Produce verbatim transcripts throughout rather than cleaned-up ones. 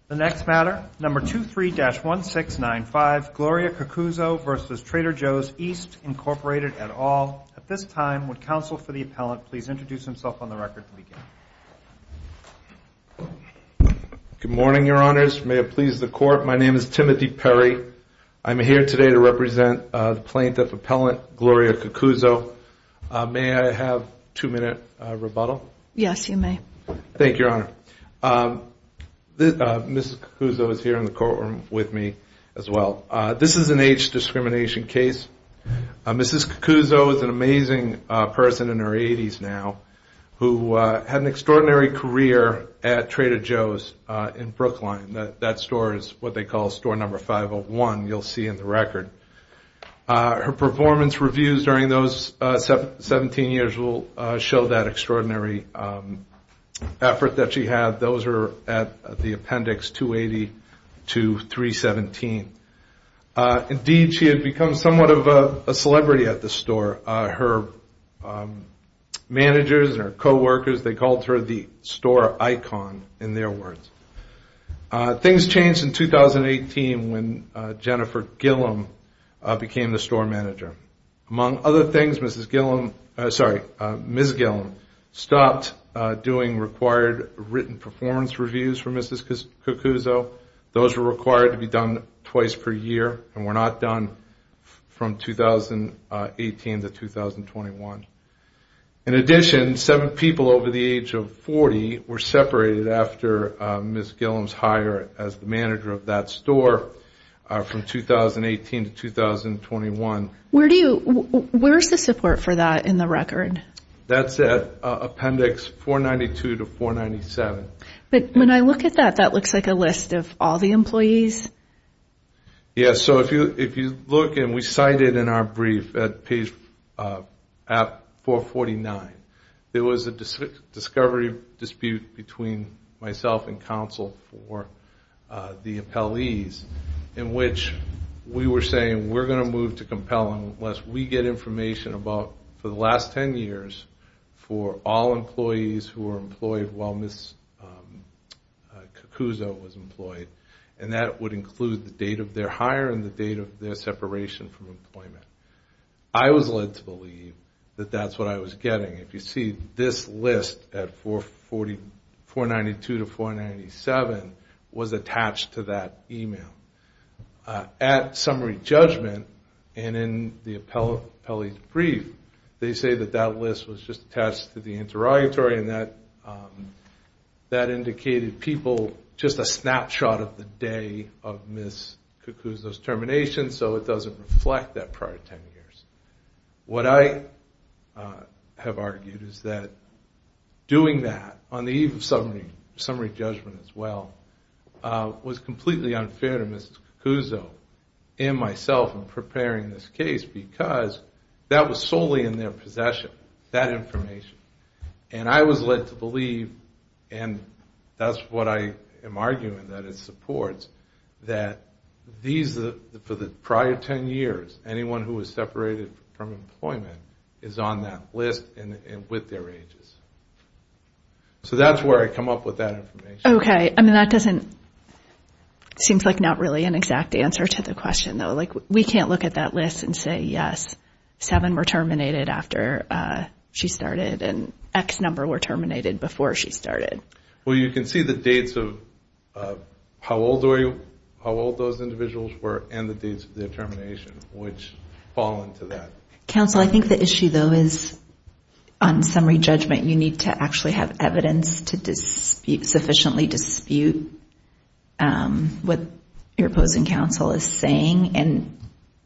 The next matter, number two three dash one six nine five, Gloria Cucuzzo versus Trader Joe's East, Incorporated et al. At this time, would counsel for the appellant please introduce himself on the record to begin? Good morning, Your Honors. May it please the Court. My name is Timothy Perry. I'm here today to represent uh, the plaintiff appellant, Gloria Cucuzzo. Uh, may I have two-minute uh, rebuttal? Yes, you may. Thank you, Your Honor. Um, this, uh, Missus Cucuzzo is here in the courtroom with me as well. Uh, this is an age discrimination case. Uh, Missus Cucuzzo is an amazing uh, person in her eighties now who uh, had an extraordinary career at Trader Joe's uh, in Brookline. That, that store is what they call store number five oh one, you'll see in the record. Uh, her performance reviews during those uh, seventeen years will uh, show that extraordinary um, effort that she had. Those are at the appendix two eighty to three seventeen. Uh, indeed, she had become somewhat of a, a celebrity at the store. Uh, her um, managers and her co-workers, they called her the store icon, in their words. Uh, things changed in two thousand eighteen when uh, Jennifer Gillum uh, became the store manager. Among other things, Missus Gillum, uh, sorry, uh, Miz Gillum stopped uh, doing required written performance reviews for Missus Cucuzzo. Those were required to be done twice per year and were not done from two thousand eighteen to two thousand twenty-one. In addition, seven people over the age of forty were separated after uh, Miz Gillum's hire as the manager of that store uh, from two thousand eighteen to two thousand twenty-one. Where do you? Where's the support for that in the record? That's at uh, appendix four ninety-two to four ninety-seven. But when I look at that, that looks like a list of all the employees. Yeah. So if you if you look, and we cited in our brief at page uh, at four forty-nine, there was a dis- discovery dispute between myself and counsel for uh, the appellees, in which we were saying we're going to move to compel unless we get information about, for the last ten years, for all employees who were employed while Miz Um, uh, Cucuzzo was employed, and that would include the date of their hire and the date of their separation from employment. I was led to believe that that's what I was getting. If you see this list at four forty, four ninety-two to four ninety-seven was attached to that email. Uh, at summary judgment and in the appell- appellee's brief, they say that that list was just attached to the interrogatory, and that um, that indicated people, just a snapshot of the day of Miz Cucuzzo's termination, so it doesn't reflect that prior ten years. What I uh, have argued is that doing that on the eve of summary, summary judgment as well uh, was completely unfair to Missus Cucuzzo and myself in preparing this case, because that was solely in their possession, that information. And I was led to believe, and that's what I am arguing that it supports, that these, for the prior ten years, anyone who was separated from employment is on that list and, and with their ages. So that's where I come up with that information. Okay. I mean, that doesn't, seems like not really an exact answer to the question, though. Like, we can't look at that list and say, yes, seven were terminated after uh, she started and X number were terminated before she started. Well, you can see the dates of uh, how old are you, how old those individuals were, and the dates of their termination, which fall into that. Counsel, I think the issue, though, is on summary judgment, you need to actually have evidence to dispute, sufficiently dispute um, what your opposing counsel is saying. And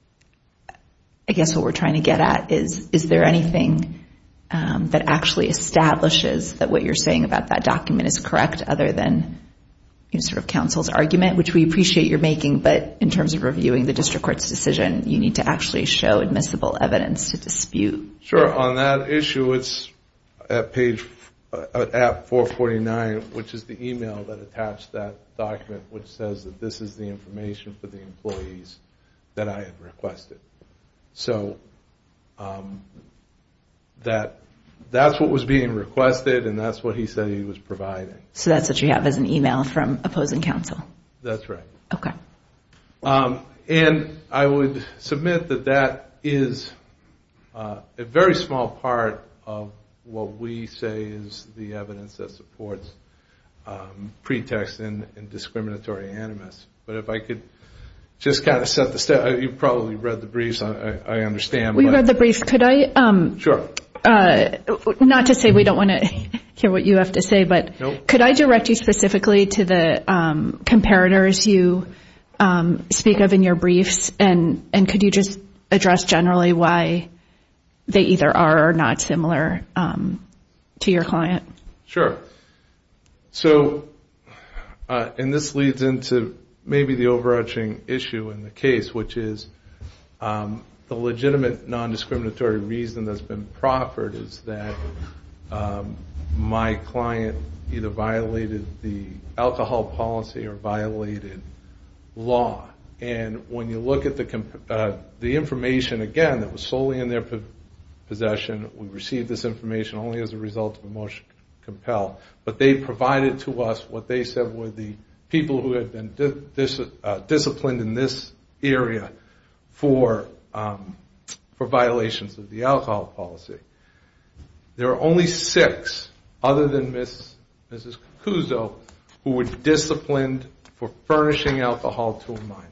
I guess what we're trying to get at is, is there anything um, that actually establishes that what you're saying about that document is correct, other than, you know, sort of counsel's argument, which we appreciate you're making, but in terms of reviewing the district court's decision, you need to actually show admissible evidence to dispute. Sure. On that issue, it's at page, uh, at four forty-nine, which is the email that attached that document, which says that this is the information for the employees that I had requested. So um, that that's what was being requested, and that's what he said he was providing. So that's what you have as an email from opposing counsel? That's right. Okay. Um, and I would submit that that is uh, a very small part of what we say is the evidence that supports um, pretext and, and discriminatory animus. But if I could just kind of set the step, you probably read the briefs, I, I, I understand. We but read the briefs. Could I? Um, sure. Uh, not to say we don't want to hear what you have to say, but nope. Could I direct you specifically to the um, comparators you um, speak of in your briefs, and, and could you just address generally why they either are or not similar um, to your client? Sure. So, uh, and this leads into maybe the overarching issue in the case, which is um, the legitimate non-discriminatory reason that's been proffered is that um, my client either violated the alcohol policy or violated law. And when you look at the comp- uh, the information, again, that was solely in their po- possession, we received this information only as a result of a motion to compel, but they provided to us what they said were the people who had been di- dis- uh, disciplined in this area for um, for violations of the alcohol policy. There are only six, other than Miss Missus Cucuzzo, who were disciplined for furnishing alcohol to a minor.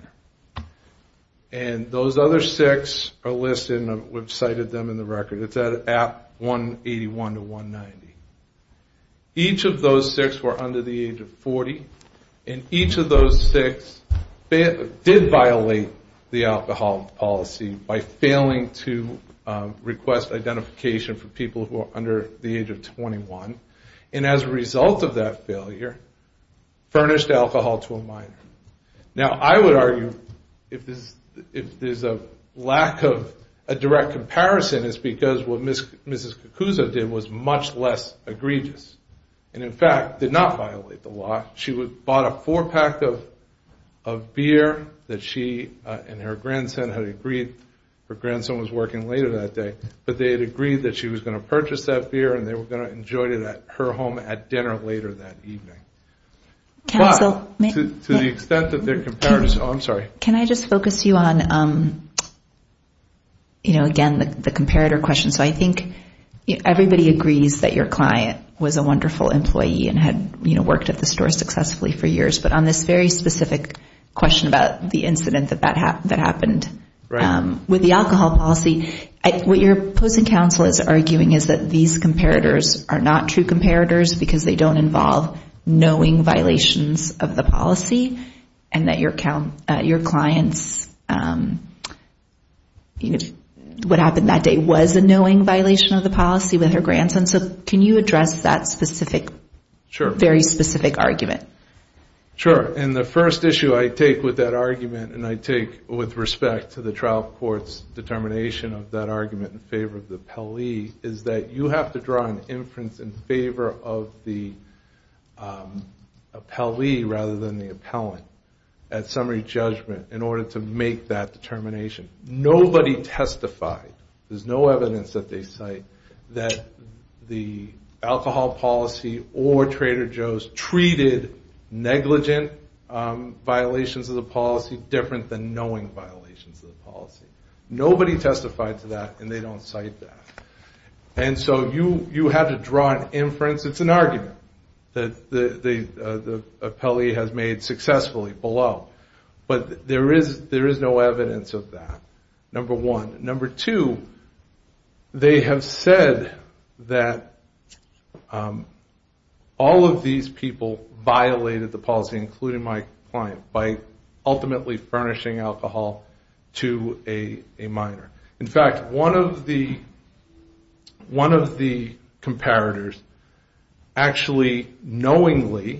And those other six are listed, and we've cited them in the record. It's at app one eighty-one to one ninety. Each of those six were under the age of forty, and each of those six did violate the alcohol policy by failing to um, request identification for people who are under the age of twenty-one. And as a result of that failure, furnished alcohol to a minor. Now, I would argue if there's, if there's a lack of a direct comparison, it's because what Miss, Missus Cucuzzo did was much less egregious. And in fact, did not violate the law. She would, bought a four-pack of, of beer that she uh, and her grandson had agreed. Her grandson was working later that day, but they had agreed that she was going to purchase that beer and they were going to enjoy it at her home at dinner later that evening. Counsel, but may, to, to may, the extent that they're comparators, oh, I'm sorry. Can I just focus you on, um, you know, again, the, the comparator question. So I think you know, everybody agrees that your client was a wonderful employee and had, you know, worked at the store successfully for years. But on this very specific question about the incident that that, ha- that happened right. um, with the alcohol policy, I, what your opposing counsel is arguing is that these comparators are not true comparators because they don't involve knowing violations of the policy, and that your count, uh, your client's, um, you know, what happened that day was a knowing violation of the policy with her grandson. So can you address that specific, sure. very specific argument? Sure. And the first issue I take with that argument, and I take with respect to the trial court's determination of that argument in favor of the appellee, is that you have to draw an inference in favor of the um, appellee rather than the appellant at summary judgment in order to make that determination. Nobody testified, there's no evidence that they cite, that the alcohol policy or Trader Joe's treated negligent um, violations of the policy different than knowing violations of the policy. Nobody testified to that, and they don't cite that. And so you, you have to draw an inference. It's an argument that the the, uh, the appellee has made successfully below. But there is there is no evidence of that, number one. Number two, they have said that um, all of these people violated the policy, including my client, by ultimately furnishing alcohol to a, a minor. In fact, one of the one of the comparators actually knowingly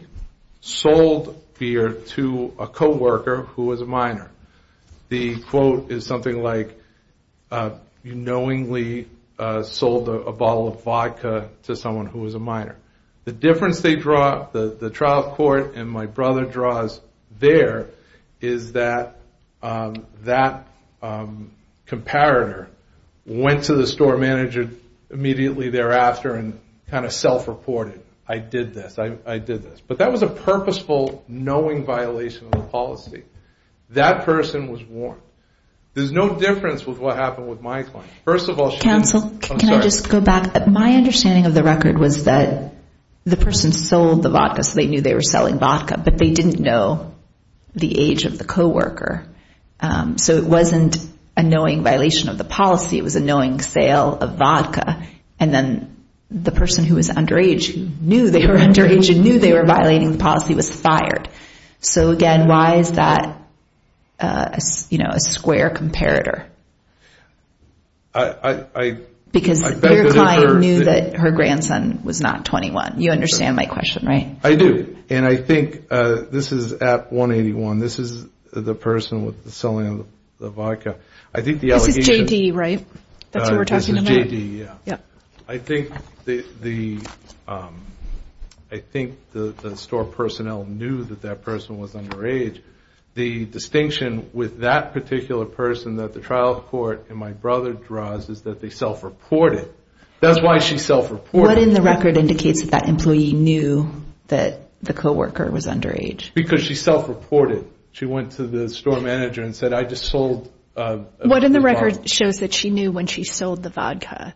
sold beer to a coworker who was a minor. The quote is something like, uh, you knowingly uh, sold a, a bottle of vodka to someone who was a minor. The difference they draw, the, the trial court and my brother draws there, is that um, that um, comparator went to the store manager immediately thereafter and kind of self-reported, I did this, I, I did this. But that was a purposeful, knowing violation of the policy. That person was warned. There's no difference with what happened with my client. First of all, she Counsel, didn't, can sorry. I just go back? My understanding of the record was that the person sold the vodka, so they knew they were selling vodka, but they didn't know the age of the coworker. Um, so it wasn't a knowing violation of the policy. It was a knowing sale of vodka. And then the person who was underage, who knew they were underage and knew they were violating the policy, was fired. So again, why is that, uh, a, you know, a square comparator? I, I, I Because I beg your to client differ knew that- that her grandson was not twenty-one. You understand my question, right? I do. And I think uh, this is at one eighty-one. This is the person with the selling of the, the vodka. I think the This allegation... is J D, right? That's uh, who we're talking this about. is J D, yeah. Yep. I think the the um, I think the, the store personnel knew that that person was underage. The distinction with that particular person that the trial court and my brother draws is that they self-reported. That's why she self-reported. What in the record indicates that that employee knew that the coworker was underage? Because she self-reported. She went to the store manager and said, I just sold... Uh, What in the this record bottle. shows that she knew when she sold the vodka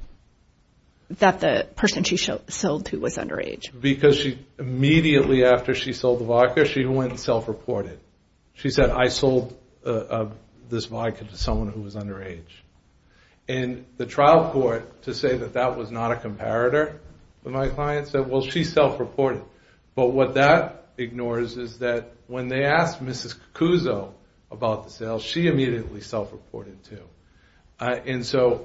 that the person she show, sold to was underage? Because she immediately after she sold the vodka, she went and self-reported. She said, I sold uh, uh, this vodka to someone who was underage. And the trial court, to say that that was not a comparator with my client, said, well, she self-reported. But what that ignores is that when they asked Missus Cucuzzo about the sale, she immediately self-reported too. Uh, and so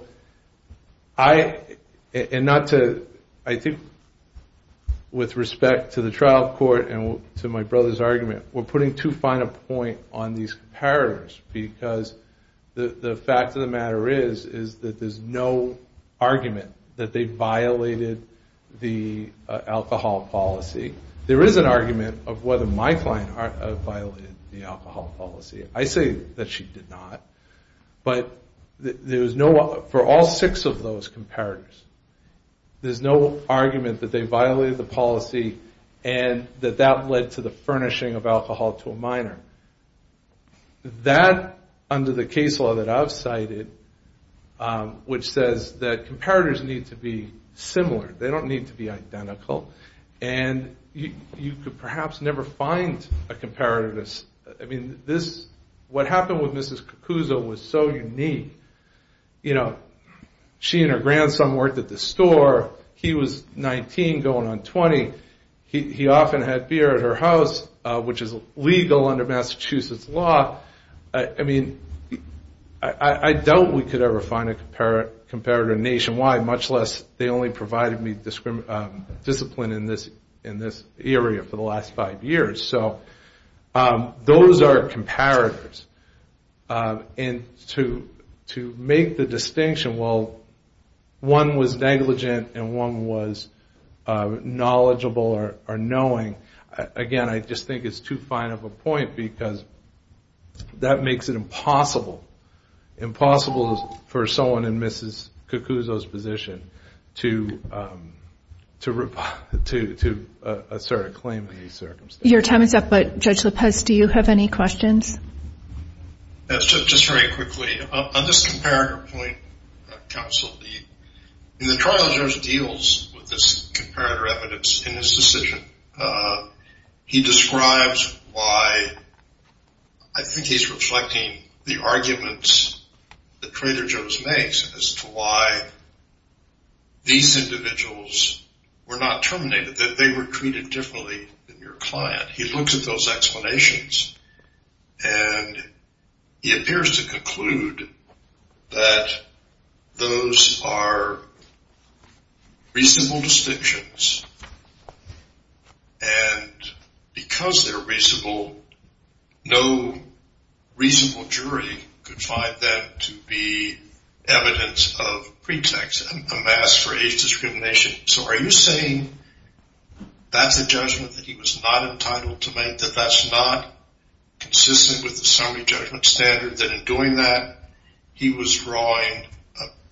I, and not to, I think with respect to the trial court and to my brother's argument, we're putting too fine a point on these comparators, because the, the fact of the matter is, is that there's no argument that they violated the uh, alcohol policy. There is an argument of whether my client are, uh, violated the alcohol policy. I say that she did not. But th- there was no, for all six of those comparators, there's no argument that they violated the policy and that that led to the furnishing of alcohol to a minor. That, under the case law that I've cited, um, which says that comparators need to be similar. They don't need to be identical. And you, you could perhaps never find a comparator. To, I mean, this, what happened with Missus Cucuzzo was so unique. You know, she and her grandson worked at the store. He was nineteen, going on twenty. He, he often had beer at her house, uh, which is legal under Massachusetts law. I, I mean, I, I doubt we could ever find a compar- comparator nationwide, much less they only provided me discrim- um, discipline in this in this area for the last five years. So um, those are comparators. Um, and to to make the distinction, well, one was negligent and one was uh, knowledgeable or, or knowing, again, I just think it's too fine of a point, because that makes it impossible, impossible for someone in Missus Cucuzzo's position to um, to to to uh, assert a claim in these circumstances. Your time is up, but Judge Lopez, do you have any questions? Yes, just, just very quickly. Uh, on this comparator point, uh, counsel, the, in the trial judge deals with this comparator evidence in his decision. Uh, he describes why, I think he's reflecting the arguments that Trader Joe's makes as to why these individuals were not terminated, that they were treated differently than your client. He looks at those explanations and he appears to conclude that those are reasonable distinctions, and because they're reasonable, no reasonable jury could find them to be evidence of pretext, a mask for age discrimination. So are you saying that's a judgment that he was not entitled to make, that that's not consistent with the summary judgment standard, that in doing that he was drawing a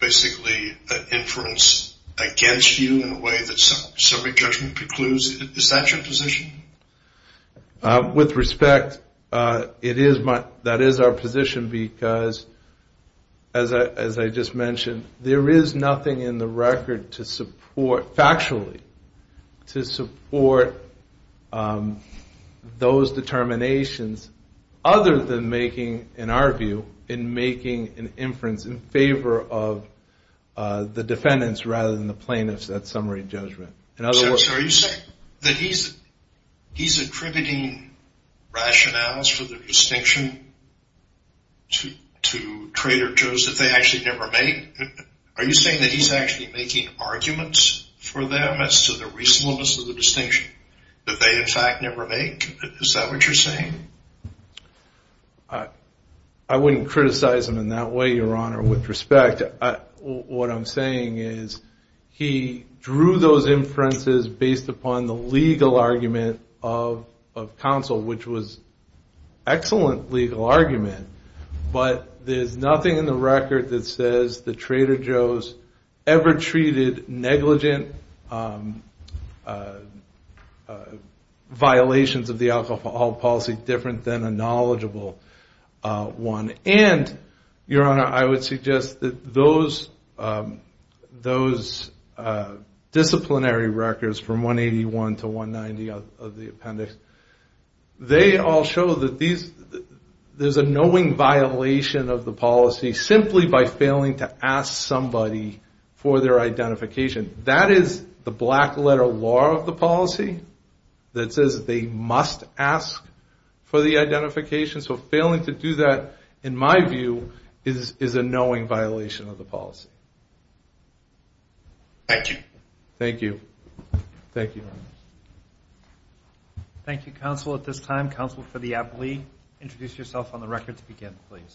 basically an inference against you in a way that summary judgment precludes. Is that your position? Uh, with respect, uh, it is my, that is our position because, as I, as I just mentioned, there is nothing in the record to support, factually, to support um, those determinations other than making, in our view, in making an inference in favor of uh, the defendants rather than the plaintiffs at summary judgment. In other so, words, so are you saying that he's he's attributing rationales for the distinction to to Trader Joe's that they actually never made? Are you saying that he's actually making arguments for them as to the reasonableness of the distinction that they in fact never make? Is that what you're saying? I, I wouldn't criticize him in that way, Your Honor, with respect. I, what I'm saying is he drew those inferences based upon the legal argument of of counsel, which was excellent legal argument, but there's nothing in the record that says that Trader Joe's ever treated negligent um, uh, uh, violations of the alcohol policy different than a knowledgeable uh, one. And, Your Honor, I would suggest that those um, those uh, disciplinary records from one eighty-one to one ninety of, of the appendix, they all show that these there's a knowing violation of the policy simply by failing to ask somebody for their identification. That is the black letter law of the policy that says they must ask for the identification. So failing to do that, in my view, is, is a knowing violation of the policy. Thank you. Thank you. Thank you. Thank you, counsel. At this time, counsel for the appellee, introduce yourself on the record to begin, please.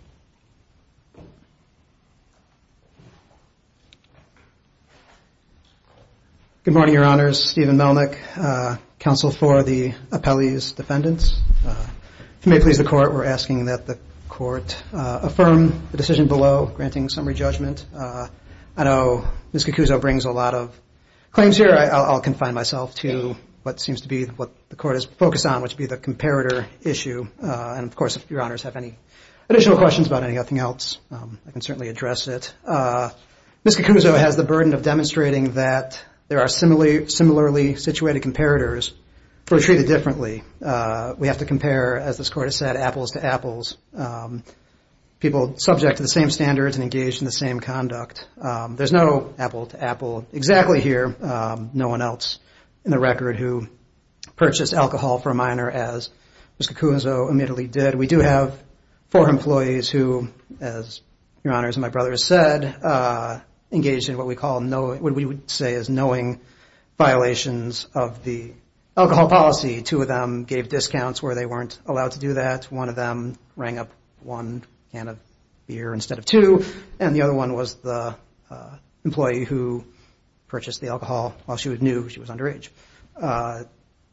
Good morning, Your Honors. Stephen Melnick, uh, counsel for the appellee's defendants. Uh, if you may please the court, we're asking that the court uh, affirm the decision below, granting summary judgment. Uh, I know Miz Kakuzo brings a lot of claims here. I, I'll, I'll confine myself to what seems to be what the court is focused on, which would be the comparator issue. Uh, and, of course, if Your Honors have any additional questions about anything else, um, I can certainly address it. Uh, Miz Kakuzo has the burden of demonstrating that there are similarly, similarly situated comparators who are treated differently. Uh, we have to compare, as this court has said, apples to apples. Um, people subject to the same standards and engaged in the same conduct. Um, there's no apple to apple exactly here. Um, no one else in the record who purchased alcohol for a minor, as Miz Kakuzo admittedly did. We do have four employees who, as Your Honors and my brother has said, uh, engaged in what we call know, what we would say is knowing violations of the alcohol policy. Two of them gave discounts where they weren't allowed to do that. One of them rang up one can of beer instead of two, and the other one was the uh, employee who purchased the alcohol while she knew she was underage. Uh,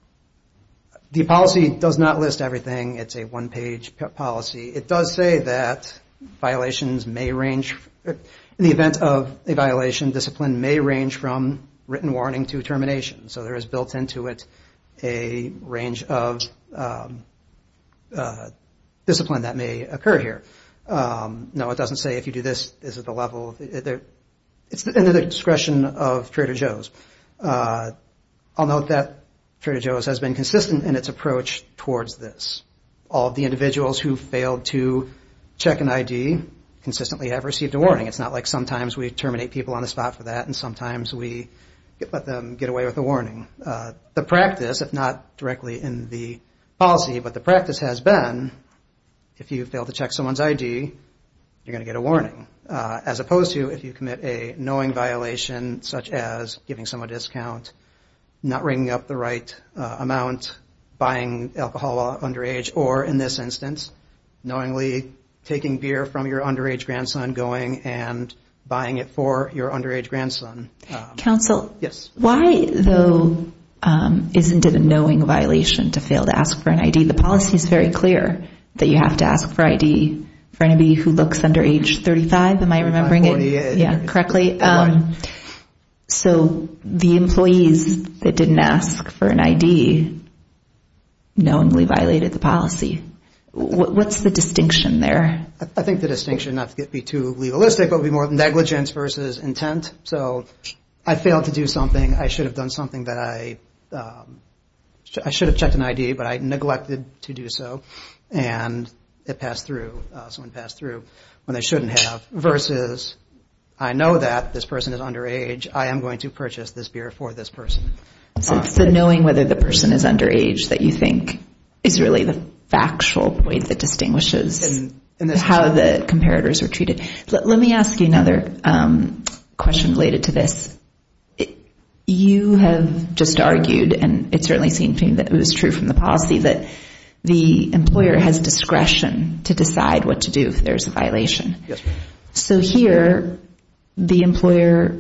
the policy does not list everything. It's a one-page p- policy. It does say that violations may range, in the event of a violation, discipline may range from written warning to termination. So there is built into it a range of um, uh, discipline that may occur here. Um, no, it doesn't say if you do this, this is the level. It, it, it's in the discretion of Trader Joe's. Uh, I'll note that Trader Joe's has been consistent in its approach towards this. All of the individuals who failed to check an I D consistently have received a warning. It's not like sometimes we terminate people on the spot for that and sometimes we get, let them get away with a warning. Uh, the practice, if not directly in the policy, but the practice has been if you fail to check someone's I D, you're going to get a warning, uh, as opposed to if you commit a knowing violation such as giving someone a discount, not ringing up the right uh, amount, buying alcohol while underage, or in this instance, knowingly taking beer from your underage grandson, going and buying it for your underage grandson. Um, Counsel, yes. Why, though, um, isn't it a knowing violation to fail to ask for an I D? The policy is very clear that you have to ask for I D for anybody who looks under age thirty-five. Am I remembering forty, it? yeah, Yeah, correctly. Right. Um, so the employees that didn't ask for an I D knowingly violated the policy. What's the distinction there? I think the distinction, not to be too legalistic, but would be more negligence versus intent. So I failed to do something. I should have done something that I um, sh- I should have checked an I D, but I neglected to do so, and it passed through. Uh, someone passed through when they shouldn't have. Versus, I know that this person is underage. I am going to purchase this beer for this person. So it's the knowing whether the person is underage that you think is really the factual point that distinguishes In, in this how the comparators were treated. Let, let me ask you another um, question related to this. It, you have just argued, and it certainly seemed to me that it was true from the policy, that the employer has discretion to decide what to do if there's a violation. Yes, ma'am. So here, the employer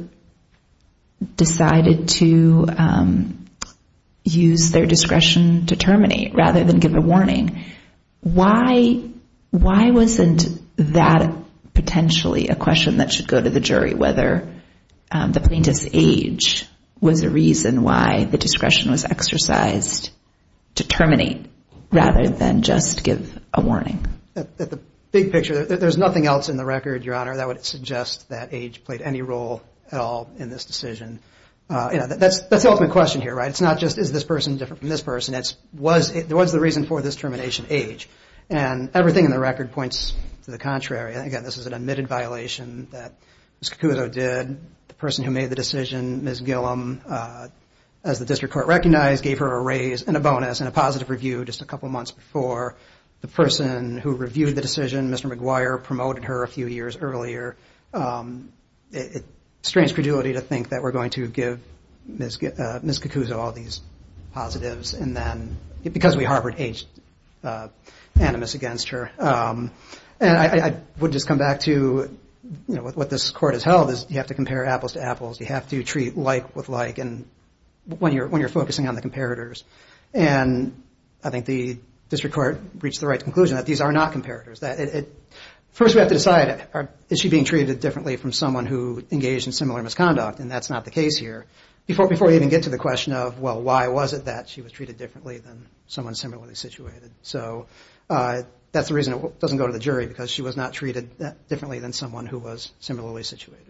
decided to um, use their discretion to terminate rather than give a warning. Why, why wasn't that potentially a question that should go to the jury, whether um, the plaintiff's age was a reason why the discretion was exercised to terminate rather than just give a warning? At, at the big picture, there, there's nothing else in the record, Your Honor, that would suggest that age played any role at all in this decision. Uh, you know, that, that's that's the ultimate question here, right? It's not just is this person different from this person. It's was it, was the reason for this termination age, and everything in the record points to the contrary. And again, this is an admitted violation that Miz Cacuzo did. The person who made the decision, Miz Gillum, uh, as the district court recognized, gave her a raise and a bonus and a positive review just a couple months before. The person who reviewed the decision, Mister McGuire, promoted her a few years earlier. Um, it, it strange credulity to think that we're going to give Miz Uh, Miz Cacuzo all these positives, and then because we harbored age uh, animus against her. Um, and I, I would just come back to, you know, what, what this court has held is you have to compare apples to apples. You have to treat like with like, and when you're when you're focusing on the comparators. And I think the district court reached the right conclusion that these are not comparators. That it, it First, we have to decide, are, is she being treated differently from someone who engaged in similar misconduct? And that's not the case here. Before before we even get to the question of, well, why was it that she was treated differently than someone similarly situated? So uh, that's the reason it doesn't go to the jury, because she was not treated that differently than someone who was similarly situated.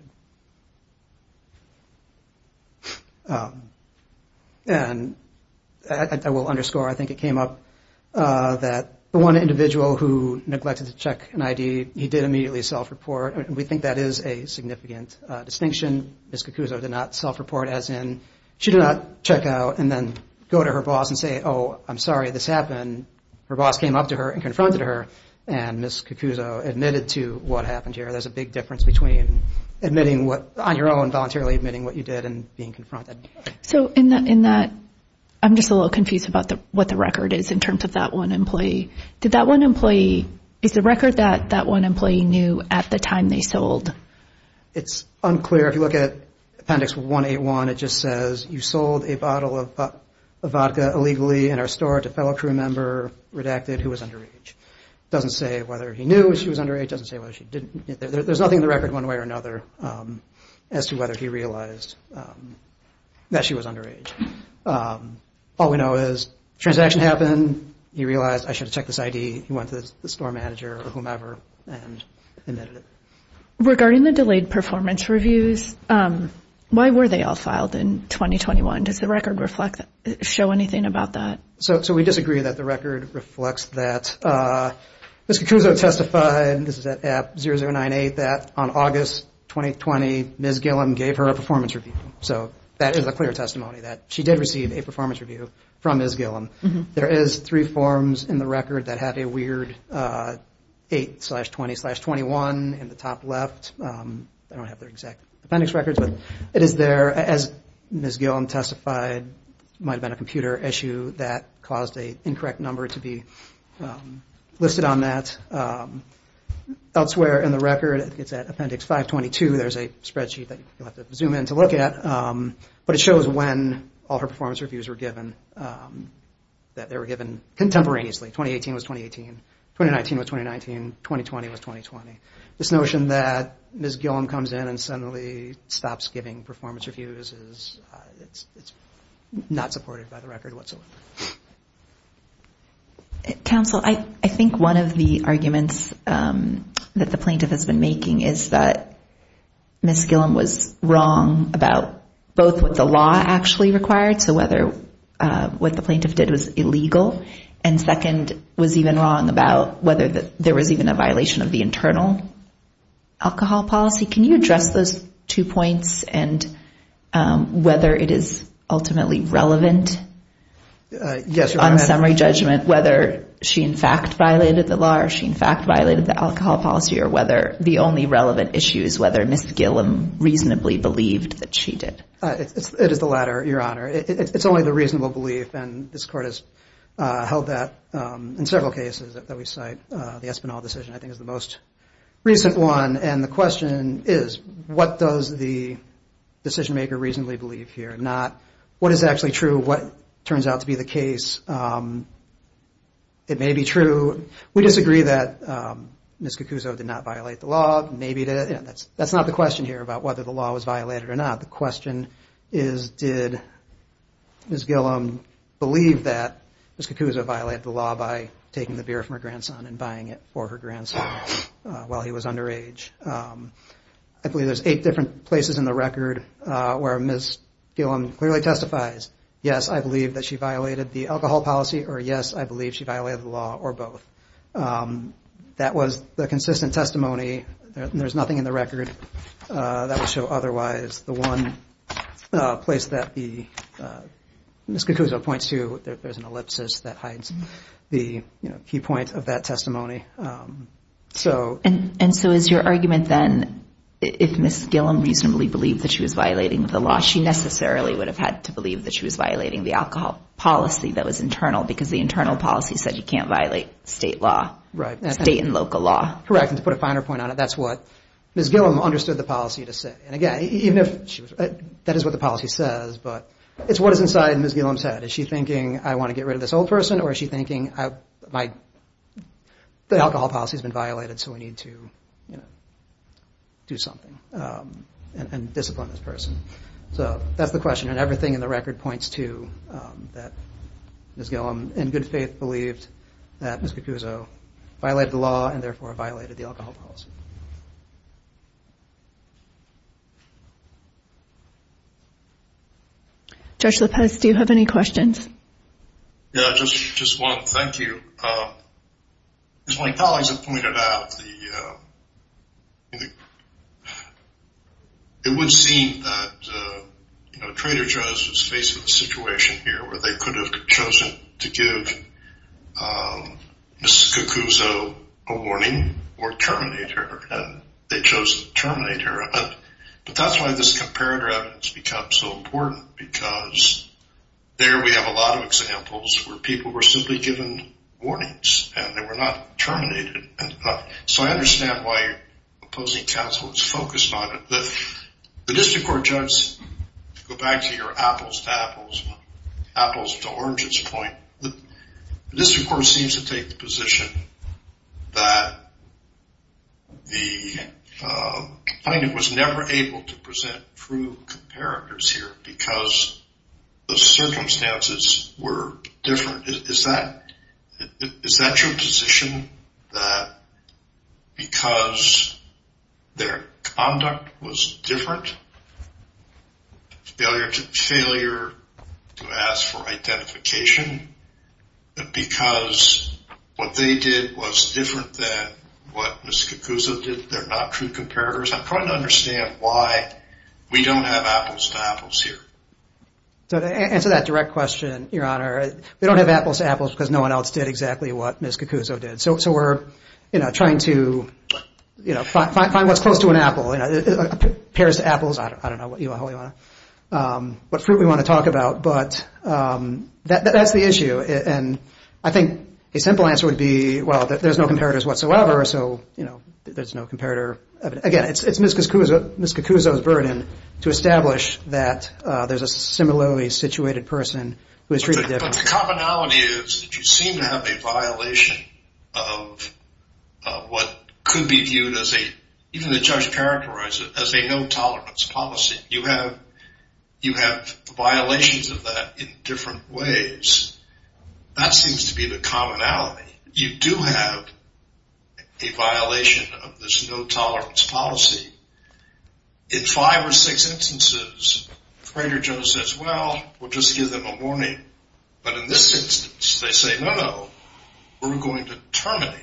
Um, and I, I will underscore, I think it came up uh, that the one individual who neglected to check an I D, he did immediately self-report, and we think that is a significant uh, distinction. Miz Cacuzo did not self-report, as in she did not check out and then go to her boss and say, oh, I'm sorry, this happened. Her boss came up to her and confronted her, and Miz Cacuzo admitted to what happened here. There's a big difference between admitting what, on your own, voluntarily admitting what you did, and being confronted. So in that, in that, I'm just a little confused about the, what the record is in terms of that one employee. Did that one employee, is the record that that one employee knew at the time they sold? It's unclear. If you look at Appendix one eighty-one, it just says, you sold a bottle of, uh, of vodka illegally in our store to fellow crew member, redacted, who was underage. Doesn't say whether he knew she was underage, doesn't say whether she didn't. There, there's nothing in the record one way or another um, as to whether he realized um, that she was underage. Um, all we know is transaction happened, he realized I should have checked this I D, he went to the, the store manager or whomever and admitted it. Regarding the delayed performance reviews, um, why were they all filed in twenty twenty-one? Does the record reflect that, show anything about that? So, so we disagree that the record reflects that. Uh, Miz Cacuzo testified, this is at App zero zero nine eight, that on August twenty twenty, Miz Gillum gave her a performance review. So that is a clear testimony that she did receive a performance review from Miz Gillum. Mm-hmm. There is three forms in the record that have a weird uh, eight slash twenty slash twenty-one in the top left. Um, I don't have their exact appendix records, but it is there. As Miz Gillum testified, it might have been a computer issue that caused an incorrect number to be um, listed on that. Um, Elsewhere in the record, it's at Appendix five twenty-two, there's a spreadsheet that you'll have to zoom in to look at, um, but it shows when all her performance reviews were given, um, that they were given contemporaneously. twenty eighteen was twenty eighteen, twenty nineteen was twenty nineteen, twenty twenty was twenty twenty. This notion that Miz Gillum comes in and suddenly stops giving performance reviews is uh, it's, it's not supported by the record whatsoever. Counsel, I, I think one of the arguments um, that the plaintiff has been making is that Miz Gillum was wrong about both what the law actually required, so whether uh, what the plaintiff did was illegal, and second, was even wrong about whether the, there was even a violation of the internal alcohol policy. Can you address those two points and um, whether it is ultimately relevant Uh, yes, Your on Honor. summary judgment, whether she in fact violated the law or she in fact violated the alcohol policy, or whether the only relevant issue is whether Miz Gillum reasonably believed that she did? Uh, it, it's, it is the latter, Your Honor. It, it, it's only the reasonable belief, and this Court has uh, held that um, in several cases that, that we cite. Uh, the Espinal decision, I think, is the most recent one, and the question is, what does the decision-maker reasonably believe here? Not what is actually true, what turns out to be the case. Um, it may be true. We disagree that um, Miz Cacuzo did not violate the law. Maybe did. You know, that's that's not the question here about whether the law was violated or not. The question is, did Miz Gillum believe that Miz Cacuzo violated the law by taking the beer from her grandson and buying it for her grandson uh, while he was underage? Um, I believe there's eight different places in the record uh, where Miz Gillum clearly testifies, yes, I believe that she violated the alcohol policy, or yes, I believe she violated the law, or both. Um, that was the consistent testimony. There, there's nothing in the record uh, that would show otherwise. The one uh, place that the uh, Miz Cacuzo points to, there, there's an ellipsis that hides the you know key point of that testimony. Um, so, and and so is your argument then, if Miz Gillum reasonably believed that she was violating the law, she necessarily would have had to believe that she was violating the alcohol policy that was internal, because the internal policy said you can't violate state law, right, and, state and local law. Correct, and to put a finer point on it, that's what Miz Gillum understood the policy to say. And again, even if she was, that is what the policy says, but it's what is inside Miz Gillum's head. Is she thinking, I want to get rid of this old person, or is she thinking, I, my the alcohol policy has been violated, so we need to, you know, do something um, and, and discipline this person? So that's the question, and everything in the record points to um, that Miz Gillum, in good faith, believed that Miz Cacuzo violated the law and therefore violated the alcohol policy. Judge Lopez, do you have any questions? Yeah, just just one. Thank you. Um, as my colleagues have pointed out, the, uh, the it would seem that uh, you know Trader Joe's was faced with a situation here where they could have chosen to give um, Missus Cacuzo a warning or terminate her, and they chose to terminate her. And, but that's why this comparator evidence becomes so important, because there we have a lot of examples where people were simply given warnings and they were not terminated. And uh, so I understand why opposing counsel was focused on it. The, the district court judge, to go back to your apples to apples, apples to oranges point, the, the district court seems to take the position that the uh, plaintiff was never able to present true comparators here because the circumstances were different. Is, is that is that your position, that because their conduct was different, failure to failure to ask for identification, that because what they did was different than what Miz Cacuzo did, they're not true comparators? I'm trying to understand why we don't have apples to apples here. So to answer that direct question, Your Honor, we don't have apples to apples because no one else did exactly what Miz Cacuzo did. So, so we're, you know, trying to, you know, find, find what's close to an apple. You know, pears to apples. I don't, I don't know what you, what you want to, um, what fruit we want to talk about. But um, that, that that's the issue. And I think a simple answer would be, well, there's no comparators whatsoever. So, you know, there's no comparator evidence. Again, it's it's Miz Cacuzo, Miz Cacuzo's burden to establish that uh, there's a similarly situated person who is treated but the, differently. But the commonality is that you seem to have a violation of uh, what could be viewed as a, even the judge characterized it as a no tolerance policy. You have, you have violations of that in different ways. That seems to be the commonality. You do have a violation of this no tolerance policy. In five or six instances, Trader Joe says, well, we'll just give them a warning. But in this instance, they say, no, no, we're going to terminate.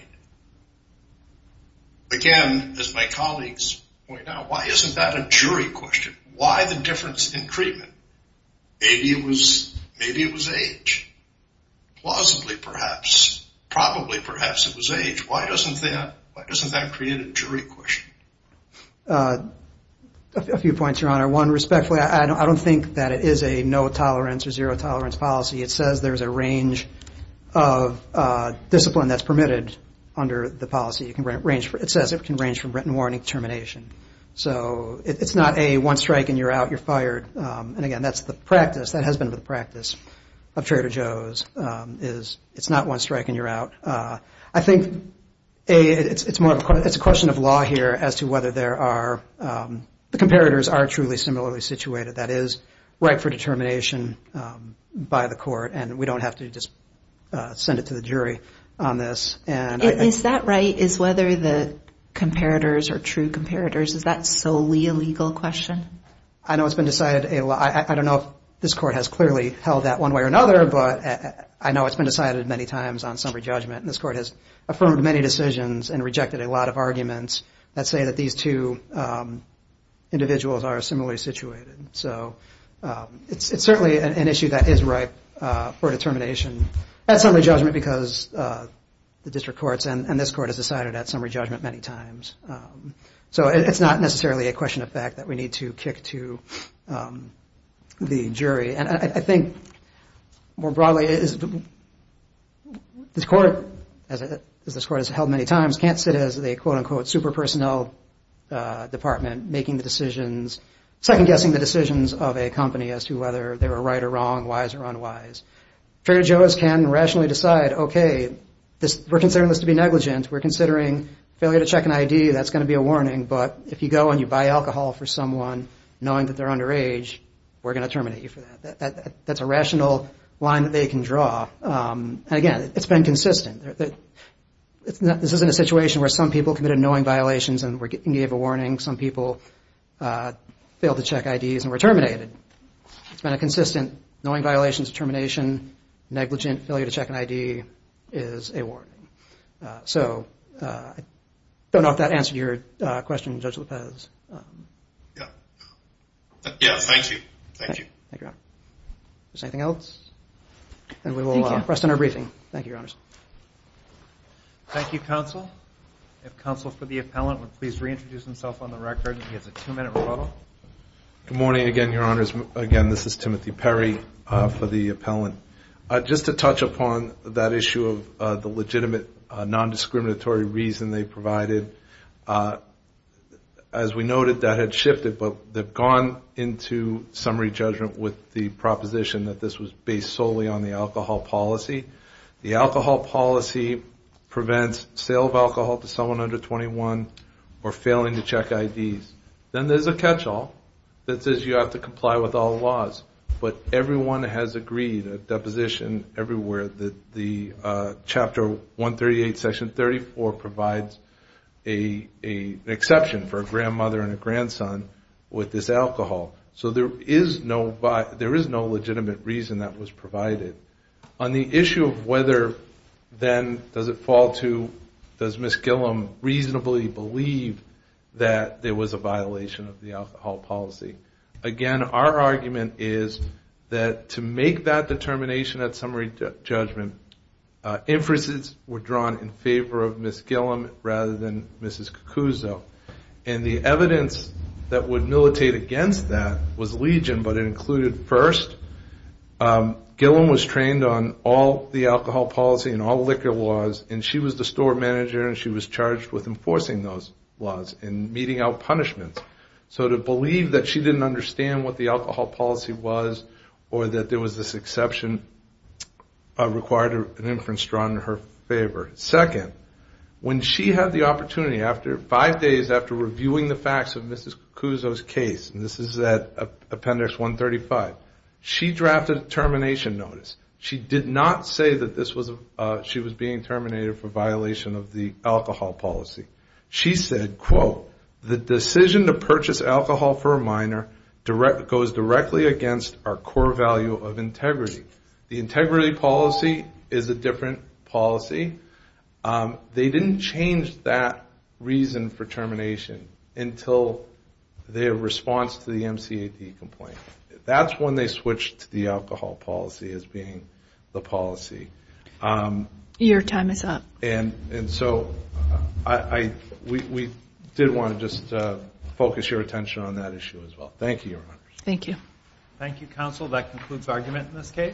Again, as my colleagues point out, why isn't that a jury question? Why the difference in treatment? Maybe it was, maybe it was age. Plausibly, perhaps. Probably, perhaps it was age. Why doesn't that, why doesn't that create a jury question? Uh, a, a few points, Your Honor. One, respectfully, I, I, don't, I don't think that it is a no tolerance or zero tolerance policy. It says there's a range of uh, discipline that's permitted under the policy. You can range. For, it says it can range from written warning to termination. So it, it's not a one strike and you're out, you're fired. Um, and again, that's the practice. That has been the practice of Trader Joe's. Um, is it's not one strike and you're out. Uh, I think a it's it's more of a it's a question of law here as to whether there are um, the comparators are truly similarly situated. That is right for determination um, by the court, and we don't have to just uh, send it to the jury on this. And is I, that right? Is whether the comparators are true comparators, is that solely a legal question? I know it's been decided a lot. I, I don't know if this court has clearly held that one way or another, but I know it's been decided many times on summary judgment, and this court has affirmed many decisions and rejected a lot of arguments that say that these two um, individuals are similarly situated. So um, it's, it's certainly an, an issue that is ripe uh, for determination at summary judgment because uh, the district courts and, and this court has decided at summary judgment many times. Um, so it, it's not necessarily a question of fact that we need to kick to um, the jury. And I, I think more broadly, is this court, as, it, as this court has held many times, can't sit as the quote-unquote super personnel uh, department making the decisions, second-guessing the decisions of a company as to whether they were right or wrong, wise or unwise. Trader Joe's can rationally decide, okay, this, we're considering this to be negligent. We're considering failure to check an I D. That's going to be a warning. But if you go and you buy alcohol for someone knowing that they're underage, we're going to terminate you for that. That, that, that that's a rational line that they can draw. Um, and again, it's been consistent. It's not, this isn't a situation where some people committed knowing violations and were and gave a warning. Some people uh, failed to check I Ds and were terminated. It's been a consistent knowing violations, termination, negligent failure to check an I D is a warning. Uh, so uh, I don't know if that answered your uh, question, Judge Lopez. Um, yeah. Yeah, thank you. Thank you. Thank you, Your Honor. Is there anything else? And we will uh, rest on our briefing. Thank you, Your Honors. Thank you, counsel. If counsel for the appellant would please reintroduce himself on the record. He has a two-minute rebuttal. Good morning again, Your Honors. Again, this is Timothy Perry uh, for the appellant. Uh, just to touch upon that issue of uh, the legitimate uh, non-discriminatory reason they provided, uh, as we noted, that had shifted, but they've gone into summary judgment with the proposition that this was based solely on the alcohol policy. The alcohol policy prevents sale of alcohol to someone under twenty-one or failing to check I Ds. Then there's a catch-all that says you have to comply with all laws. But everyone has agreed, a deposition everywhere, that the uh, Chapter one thirty-eight, Section thirty-four provides a, a an exception for a grandmother and a grandson with this alcohol. So there is no there is no legitimate reason that was provided. On the issue of whether then does it fall to, does Miz Gillum reasonably believe that there was a violation of the alcohol policy? Again, our argument is that to make that determination at summary ju- judgment, uh, inferences were drawn in favor of Miz Gillum rather than Missus Cucuzzo. And the evidence that would militate against that was legion, but it included first, um, Gillum was trained on all the alcohol policy and all liquor laws, and she was the store manager, and she was charged with enforcing those laws and meting out punishments. So to believe that she didn't understand what the alcohol policy was or that there was this exception uh, required an inference drawn in her favor. Second, When she had the opportunity, after five days after reviewing the facts of Missus Cucuzzo's case, and this is at Appendix one thirty-five, she drafted a termination notice. She did not say that this was uh, she was being terminated for violation of the alcohol policy. She said, quote, "The decision to purchase alcohol for a minor direct, goes directly against our core value of integrity." The integrity policy is a different policy. Um, they didn't change that reason for termination until their response to the M C A D complaint. That's when they switched to the alcohol policy as being the policy. Um, Your time is up. And and so I, I we, we did want to just uh, focus your attention on that issue as well. Thank you, Your Honors. Thank you. Thank you, counsel. That concludes argument in this case.